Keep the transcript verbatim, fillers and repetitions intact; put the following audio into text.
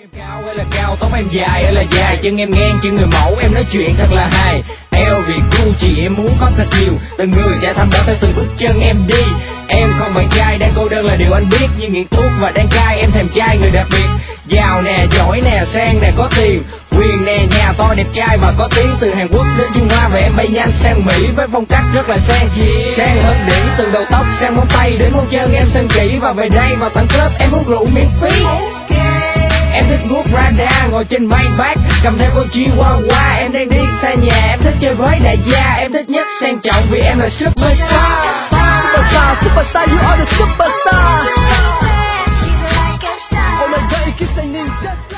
Em cao hay là cao, tóc em dài hay là dài, chân em ngang, chân người mẫu, em nói chuyện thật là hài. Eo Việt Gucci em muốn có thật nhiều, từng người sẽ thăm đó theo từng bước chân em đi. Em không bạn trai đang cô đơn là điều anh biết, như nghiện thuốc và đang cai em thèm trai người đặc biệt. Giàu nè, giỏi nè, sang nè, có tiền, quyền nè, nhà to đẹp trai và có tiếng. Từ Hàn Quốc đến Trung Hoa và em bay nhanh sang Mỹ với phong cách rất là sang. Sang hơn đỉnh, từ đầu tóc sang móng tay đến móng chân em sang kỹ. Và về đây vào thẳng club em hút rượu miễn phí. Em thích guốc Prada, ngồi trên Maybach, cầm theo con Chihuahua. Em đang đi xa nhà, em thích chơi với đại gia. Em thích nhất sang trọng vì em là superstar. Superstar, superstar, you are the superstar. Oh my God, you keep saying just